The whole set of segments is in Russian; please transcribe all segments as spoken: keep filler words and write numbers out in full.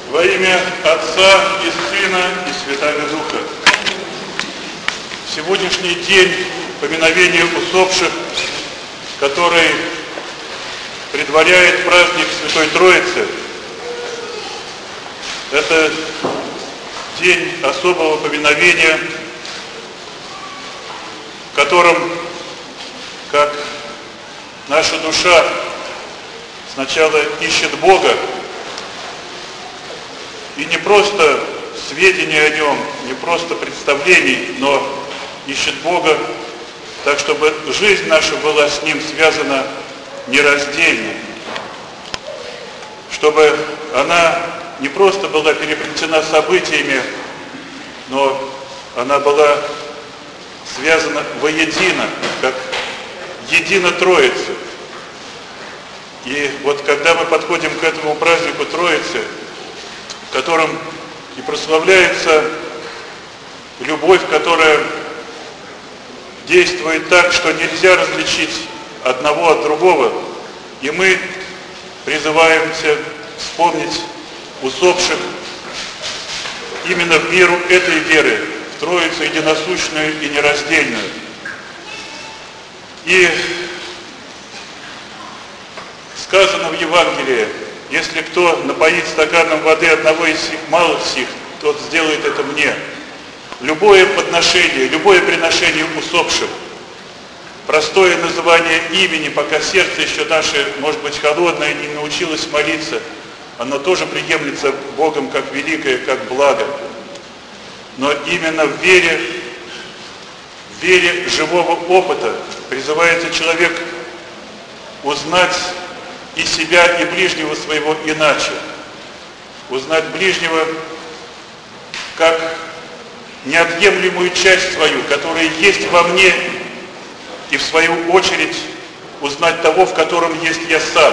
Во имя Отца и Сына и Святаго Духа. Сегодняшний день поминовения усопших, который предваряет праздник Святой Троицы, это день особого поминовения, в котором, как наша душа сначала ищет Бога, и не просто сведения о Нем, не просто представлений, но ищет Бога так, чтобы жизнь наша была с Ним связана нераздельно, чтобы она не просто была переплетена событиями, но она была связана воедино, как едино Троица. И вот когда мы подходим к этому празднику Троицы, в котором и прославляется любовь, которая действует так, что нельзя различить одного от другого, и мы призываемся вспомнить усопших именно в меру этой веры, в Троицу единосущную и нераздельную. И сказано в Евангелии: если кто напоит стаканом воды одного из сих, малых сих, тот сделает это мне. Любое подношение, любое приношение усопшим, простое называние имени, пока сердце еще наше, может быть, холодное, не научилось молиться, оно тоже приемлется Богом как великое, как благо. Но именно в вере, в вере живого опыта призывается человек узнать и себя, и ближнего своего иначе. Узнать ближнего как неотъемлемую часть свою, которая есть во мне, и в свою очередь узнать того, в котором есть я сам.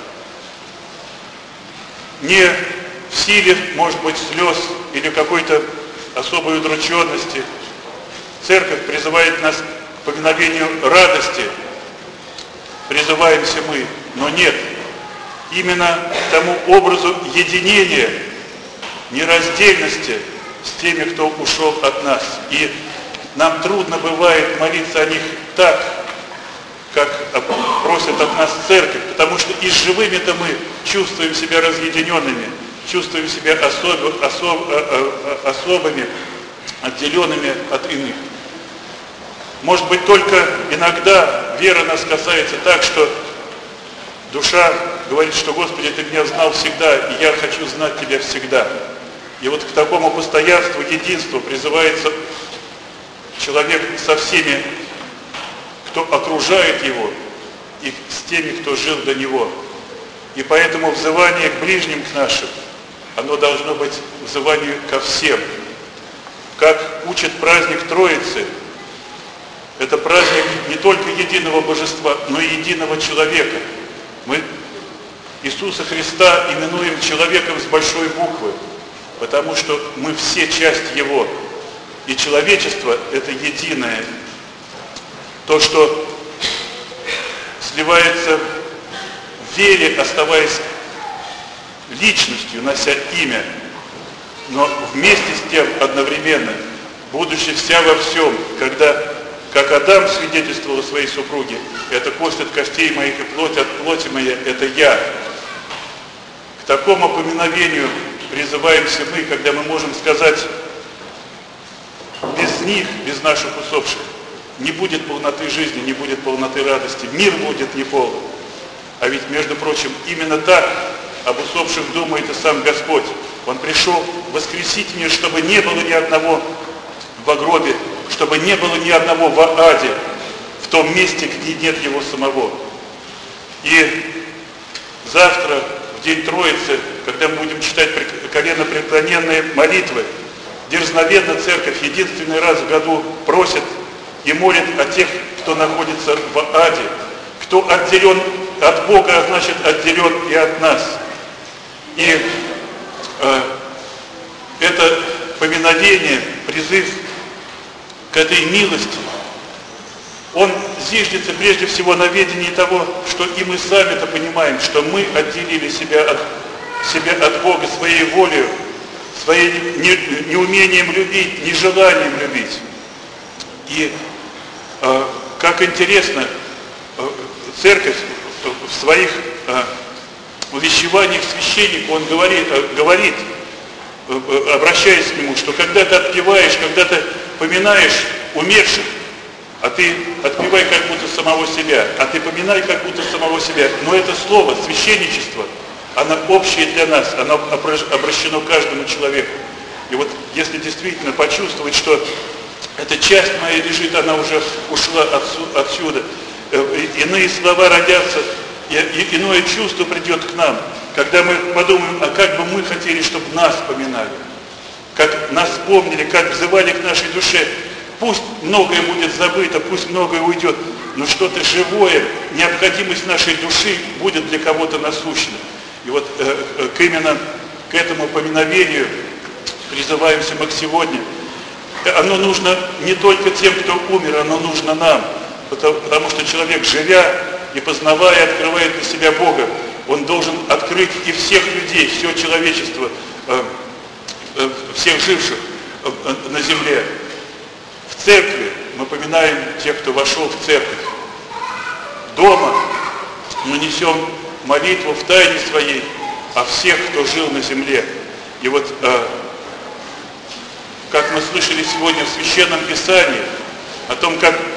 Не в силе, может быть, слез или какой-то особой удрученности. Церковь призывает нас к поминовению радости, призываемся мы, но нет. Именно тому образу единения, нераздельности с теми, кто ушел от нас. И нам трудно бывает молиться о них так, как просит от нас церковь, потому что и с живыми-то мы чувствуем себя разъединенными, чувствуем себя особ, особ, особыми, отделенными от иных. Может быть, только иногда вера нас касается так, что душа говорит, что Господи, Ты меня знал всегда, и я хочу знать Тебя всегда. И вот к такому постоянству, единству призывается человек со всеми, кто окружает его, и с теми, кто жил до него. И поэтому взывание к ближним к нашим, оно должно быть взывание ко всем. Как учит праздник Троицы, это праздник не только единого божества, но и единого человека. Мы Иисуса Христа именуем человеком с большой буквы, потому что мы все часть Его. И человечество – это единое. То, что сливается в вере, оставаясь личностью, нося имя, но вместе с тем одновременно, будучи вся во всем, когда, как Адам свидетельствовал о своей супруге, это кость от костей моих и плоть от плоти моей, это я. К такому поминовению призываемся мы, когда мы можем сказать: без них, без наших усопших, не будет полноты жизни, не будет полноты радости, мир будет неполн. А ведь, между прочим, именно так об усопших думает и сам Господь. Он пришел воскресить мир, чтобы не было ни одного во гробе, чтобы не было ни одного в аде, в том месте, где нет Его самого. И завтра, в день Троицы, когда мы будем читать коленопреклоненные молитвы, дерзновенно Церковь единственный раз в году просит и молит о тех, кто находится в аде, кто отделен от Бога, а значит отделен и от нас. И э, это поминовение, призыв к этой милости, он зиждется прежде всего на ведении того, что и мы сами-то понимаем, что мы отделили себя от себя от Бога своей волей, своим неумением любить, нежеланием любить. И э, как интересно, э, церковь в своих э, увещеваниях священнику, он говорит, э, говорит э, обращаясь к нему, что когда ты отпеваешь, когда ты поминаешь умерших, а ты отпевай как будто самого себя, а ты поминай как будто самого себя. Но это слово, священничество, оно общее для нас, оно обращено каждому человеку. И вот если действительно почувствовать, что эта часть моя лежит, она уже ушла отсюда, иные слова родятся, и иное чувство придет к нам, когда мы подумаем, а как бы мы хотели, чтобы нас поминали, как нас помнили, как взывали к нашей душе. Пусть многое будет забыто, пусть многое уйдет, но что-то живое, необходимость нашей души будет для кого-то насущна. И вот э, э, именно к этому поминовению призываемся мы сегодня. Оно нужно не только тем, кто умер, оно нужно нам, потому, потому что человек, живя и познавая, открывает для себя Бога, он должен открыть и всех людей, все человечество, э, э, всех живших э, на земле. В церкви мы поминаем тех, кто вошел в церковь. Дома мы несем молитву в тайне своей о всех, кто жил на земле. И вот, э, как мы слышали сегодня в Священном Писании, о том, как э,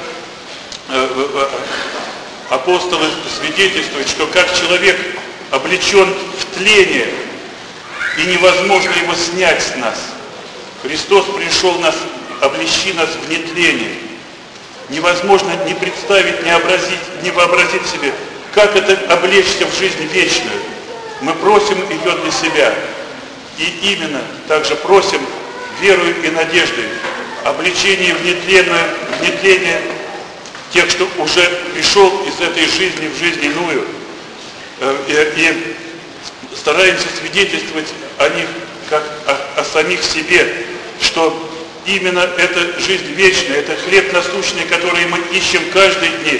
э, апостолы свидетельствуют, что как человек облечен в тление, и невозможно его снять с нас. Христос пришел нас, облечи нас в нетление. Невозможно не представить, не вообразить, не вообразить себе, как это облечься в жизнь вечную. Мы просим ее для себя. И именно также просим верою и надеждой облечение в нетленное, в нетление тех, кто уже пришел из этой жизни в жизнь иную. И, и стараемся свидетельствовать о них, как о, о самих себе, что именно эта жизнь вечная, это хлеб насущный, который мы ищем каждый день.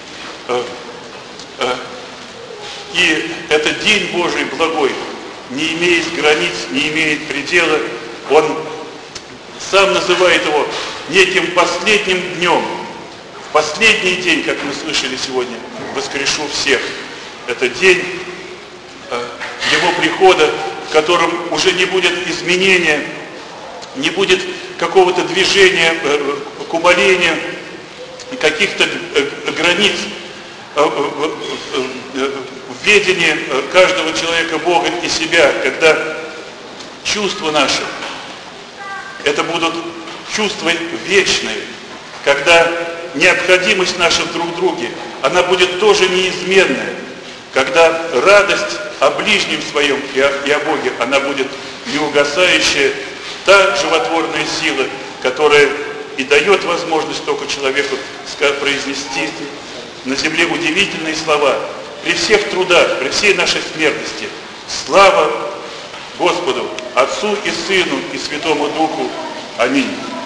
И этот день Божий благой не имеет границ, не имеет предела. Он сам называет его неким последним днем. В последний день, как мы слышали сегодня, воскрешу всех. Это день его прихода, в котором уже не будет изменения, не будет какого-то движения к умолению, каких-то границ в ведении каждого человека Бога и себя, когда чувства наши, это будут чувства вечные, когда необходимость наша друг в друге, она будет тоже неизменная, когда радость о ближнем своем и о, и о Боге, она будет неугасающая, та животворная сила, которая и дает возможность только человеку произнести на земле удивительные слова. При всех трудах, при всей нашей смертности, слава Господу, Отцу и Сыну и Святому Духу. Аминь.